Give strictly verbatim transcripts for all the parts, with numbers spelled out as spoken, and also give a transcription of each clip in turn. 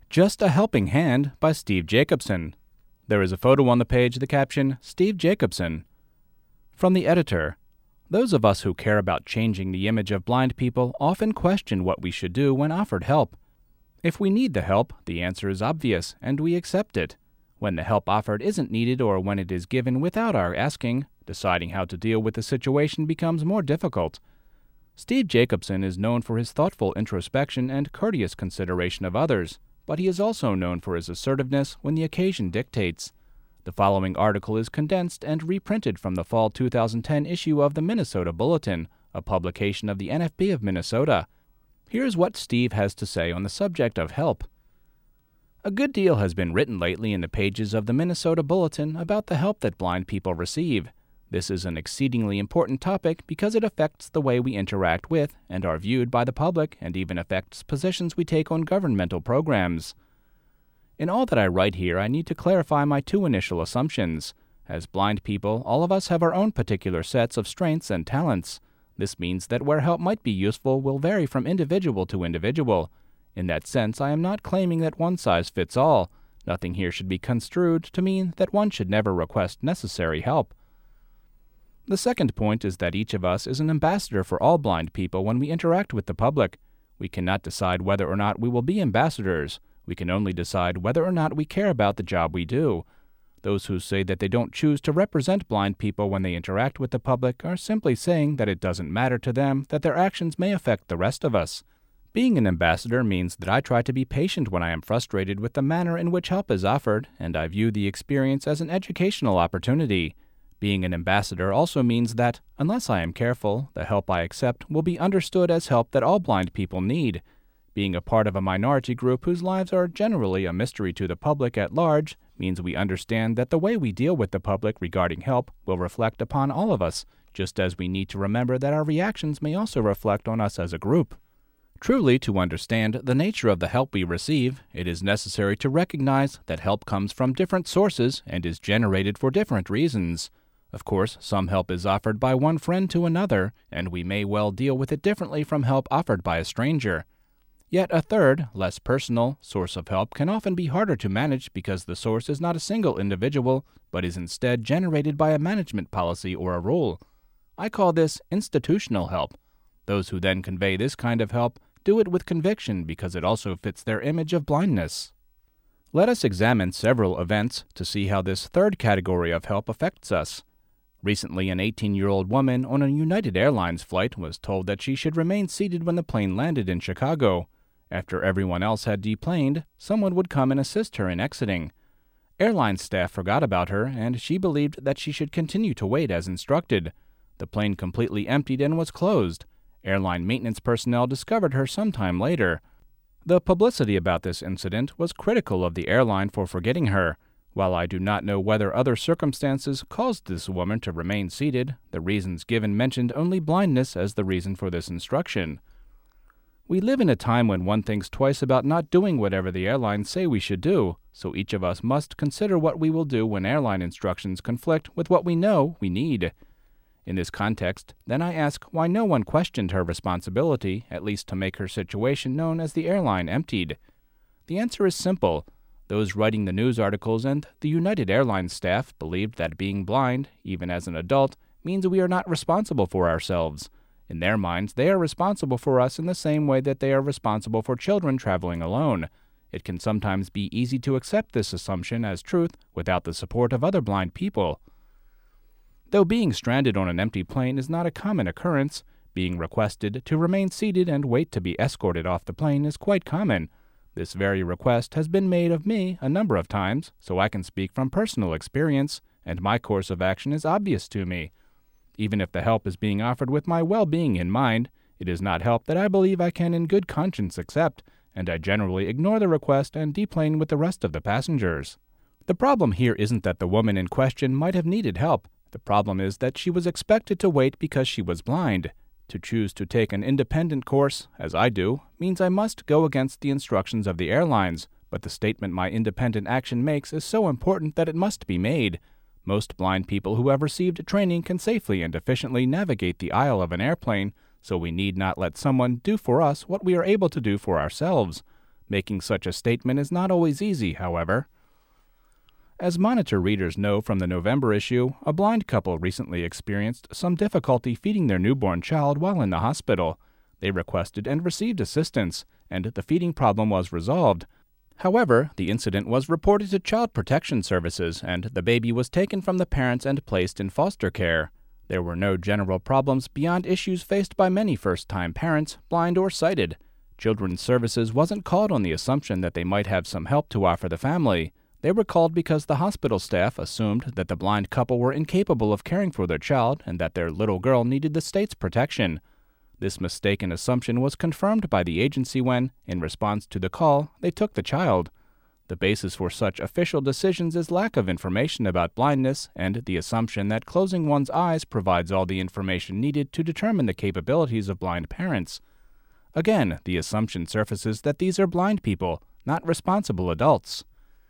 Just a Helping Hand by Steve Jacobson. There is a photo on the page, the caption, Steve Jacobson. From the editor, those of us who care about changing the image of blind people often question what we should do when offered help. If we need the help, the answer is obvious, and we accept it. When the help offered isn't needed or when it is given without our asking, deciding how to deal with the situation becomes more difficult. Steve Jacobson is known for his thoughtful introspection and courteous consideration of others, but he is also known for his assertiveness when the occasion dictates. The following article is condensed and reprinted from the fall two thousand ten issue of the Minnesota Bulletin, a publication of the N F B of Minnesota. Here's what Steve has to say on the subject of help. A good deal has been written lately in the pages of the Minnesota Bulletin about the help that blind people receive. This is an exceedingly important topic because it affects the way we interact with and are viewed by the public and even affects positions we take on governmental programs. In all that I write here, I need to clarify my two initial assumptions. As blind people, all of us have our own particular sets of strengths and talents. This means that where help might be useful will vary from individual to individual. In that sense, I am not claiming that one size fits all. Nothing here should be construed to mean that one should never request necessary help. The second point is that each of us is an ambassador for all blind people when we interact with the public. We cannot decide whether or not we will be ambassadors. We can only decide whether or not we care about the job we do. Those who say that they don't choose to represent blind people when they interact with the public are simply saying that it doesn't matter to them that their actions may affect the rest of us. Being an ambassador means that I try to be patient when I am frustrated with the manner in which help is offered, and I view the experience as an educational opportunity. Being an ambassador also means that, unless I am careful, the help I accept will be understood as help that all blind people need. Being a part of a minority group whose lives are generally a mystery to the public at large means we understand that the way we deal with the public regarding help will reflect upon all of us, just as we need to remember that our reactions may also reflect on us as a group. Truly, to understand the nature of the help we receive, it is necessary to recognize that help comes from different sources and is generated for different reasons. Of course, some help is offered by one friend to another, and we may well deal with it differently from help offered by a stranger. Yet a third, less personal, source of help can often be harder to manage because the source is not a single individual, but is instead generated by a management policy or a rule. I call this institutional help. Those who then convey this kind of help do it with conviction because it also fits their image of blindness. Let us examine several events to see how this third category of help affects us. Recently, an eighteen-year-old woman on a United Airlines flight was told that she should remain seated when the plane landed in Chicago. After everyone else had deplaned, someone would come and assist her in exiting. Airline staff forgot about her, and she believed that she should continue to wait as instructed. The plane completely emptied and was closed. Airline maintenance personnel discovered her sometime later. The publicity about this incident was critical of the airline for forgetting her. While I do not know whether other circumstances caused this woman to remain seated, the reasons given mentioned only blindness as the reason for this instruction. We live in a time when one thinks twice about not doing whatever the airlines say we should do, so each of us must consider what we will do when airline instructions conflict with what we know we need. In this context, then I ask why no one questioned her responsibility, at least to make her situation known as the airline emptied. The answer is simple. Those writing the news articles and the United Airlines staff believed that being blind, even as an adult, means we are not responsible for ourselves. In their minds, they are responsible for us in the same way that they are responsible for children traveling alone. It can sometimes be easy to accept this assumption as truth without the support of other blind people. Though being stranded on an empty plane is not a common occurrence, being requested to remain seated and wait to be escorted off the plane is quite common. This very request has been made of me a number of times, so I can speak from personal experience, and my course of action is obvious to me. Even if the help is being offered with my well-being in mind, it is not help that I believe I can in good conscience accept, and I generally ignore the request and deplane with the rest of the passengers. The problem here isn't that the woman in question might have needed help. The problem is that she was expected to wait because she was blind. To choose to take an independent course, as I do, means I must go against the instructions of the airlines, but the statement my independent action makes is so important that it must be made. Most blind people who have received training can safely and efficiently navigate the aisle of an airplane, so we need not let someone do for us what we are able to do for ourselves. Making such a statement is not always easy, however. As Monitor readers know from the November issue, a blind couple recently experienced some difficulty feeding their newborn child while in the hospital. They requested and received assistance, and the feeding problem was resolved. However, the incident was reported to Child Protection Services, and the baby was taken from the parents and placed in foster care. There were no general problems beyond issues faced by many first-time parents, blind or sighted. Children's Services wasn't called on the assumption that they might have some help to offer the family. They were called because the hospital staff assumed that the blind couple were incapable of caring for their child and that their little girl needed the state's protection. This mistaken assumption was confirmed by the agency when, in response to the call, they took the child. The basis for such official decisions is lack of information about blindness and the assumption that closing one's eyes provides all the information needed to determine the capabilities of blind parents. Again, the assumption surfaces that these are blind people, not responsible adults.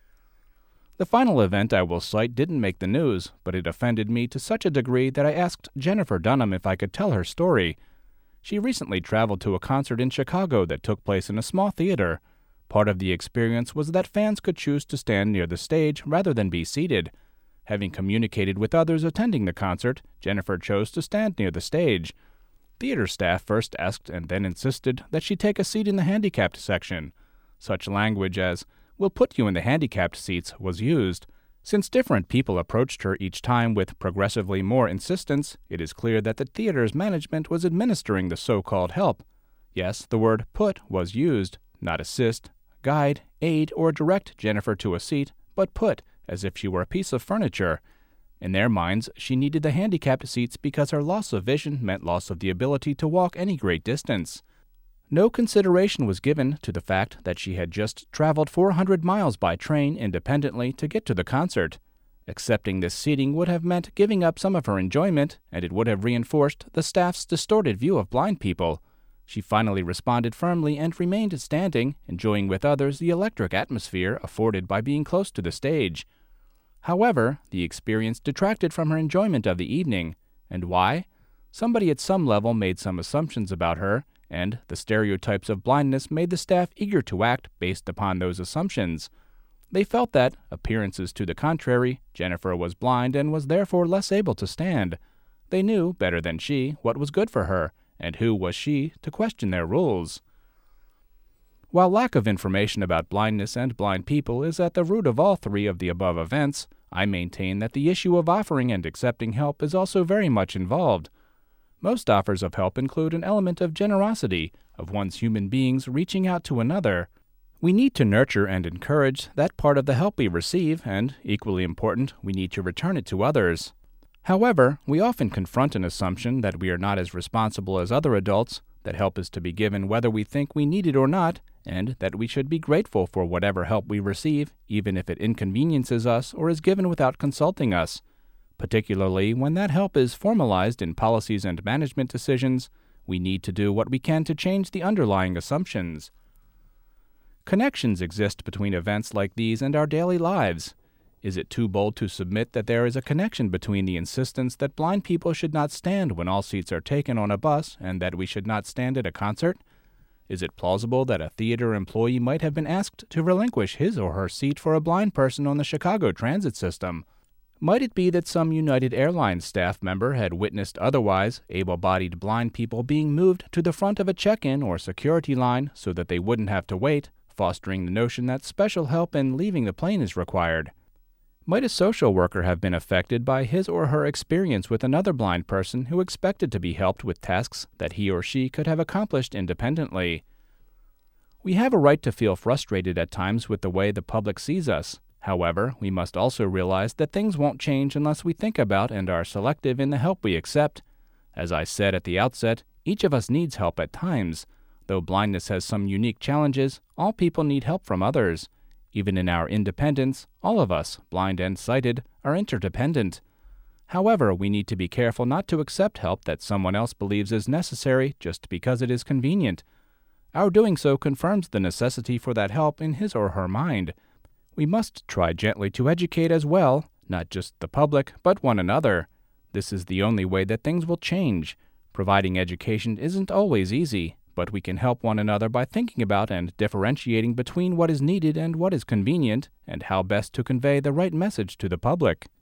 The final event I will cite didn't make the news, but it offended me to such a degree that I asked Jennifer Dunham if I could tell her story. She recently traveled to a concert in Chicago that took place in a small theater. Part of the experience was that fans could choose to stand near the stage rather than be seated. Having communicated with others attending the concert, Jennifer chose to stand near the stage. Theater staff first asked and then insisted that she take a seat in the handicapped section. Such language as, "We'll put you in the handicapped seats," was used. Since different people approached her each time with progressively more insistence, it is clear that the theater's management was administering the so-called help. Yes, the word put was used, not assist, guide, aid, or direct Jennifer to a seat, but put, as if she were a piece of furniture. In their minds, she needed the handicapped seats because her loss of vision meant loss of the ability to walk any great distance. No consideration was given to the fact that she had just traveled four hundred miles by train independently to get to the concert. Accepting this seating would have meant giving up some of her enjoyment, and it would have reinforced the staff's distorted view of blind people. She finally responded firmly and remained standing, enjoying with others the electric atmosphere afforded by being close to the stage. However, the experience detracted from her enjoyment of the evening. And why? Somebody at some level made some assumptions about her, and the stereotypes of blindness made the staff eager to act based upon those assumptions. They felt that, appearances to the contrary, Jennifer was blind and was therefore less able to stand. They knew, better than she, what was good for her, and who was she to question their rules. While lack of information about blindness and blind people is at the root of all three of the above events, I maintain that the issue of offering and accepting help is also very much involved. Most offers of help include an element of generosity, of one's human beings reaching out to another. We need to nurture and encourage that part of the help we receive, and, equally important, we need to return it to others. However, we often confront an assumption that we are not as responsible as other adults, that help is to be given whether we think we need it or not, and that we should be grateful for whatever help we receive, even if it inconveniences us or is given without consulting us. Particularly when that help is formalized in policies and management decisions, we need to do what we can to change the underlying assumptions. Connections exist between events like these and our daily lives. Is it too bold to submit that there is a connection between the insistence that blind people should not stand when all seats are taken on a bus and that we should not stand at a concert? Is it plausible that a theater employee might have been asked to relinquish his or her seat for a blind person on the Chicago transit system? Might it be that some United Airlines staff member had witnessed otherwise able-bodied blind people being moved to the front of a check-in or security line so that they wouldn't have to wait, fostering the notion that special help in leaving the plane is required? Might a social worker have been affected by his or her experience with another blind person who expected to be helped with tasks that he or she could have accomplished independently? We have a right to feel frustrated at times with the way the public sees us. However, we must also realize that things won't change unless we think about and are selective in the help we accept. As I said at the outset, each of us needs help at times. Though blindness has some unique challenges, all people need help from others. Even in our independence, all of us, blind and sighted, are interdependent. However, we need to be careful not to accept help that someone else believes is necessary just because it is convenient. Our doing so confirms the necessity for that help in his or her mind. We must try gently to educate as well, not just the public, but one another. This is the only way that things will change. Providing education isn't always easy, but we can help one another by thinking about and differentiating between what is needed and what is convenient, and how best to convey the right message to the public.